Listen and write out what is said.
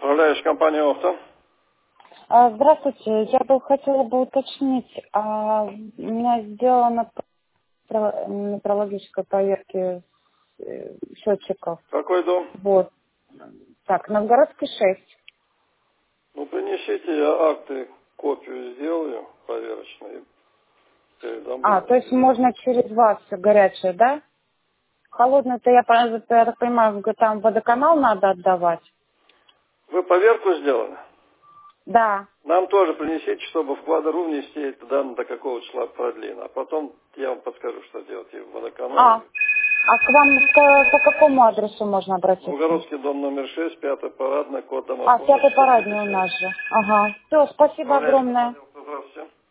Управляющая компания «Охта». Здравствуйте, я бы хотела уточнить, у меня сделана метрологическая проверка счетчиков. Какой дом? Вот. Так, Новгородский 6. Ну, принесите, я акты, копию сделаю проверочную и передам. То есть можно через вас горячее, да? Холодную-то я так понимаю, там водоканал надо отдавать? Вы поверку сделали? Да. Нам тоже принесите, чтобы в квадру внести эти данные, до какого числа продлено. А потом я вам подскажу, что делать и в водоканале. К вам по какому адресу можно обратиться? Новгородский дом номер 6, 5-й парадный, код домофона. 5-й парадный у нас же. Ага. Все, спасибо огромное. Здравствуйте.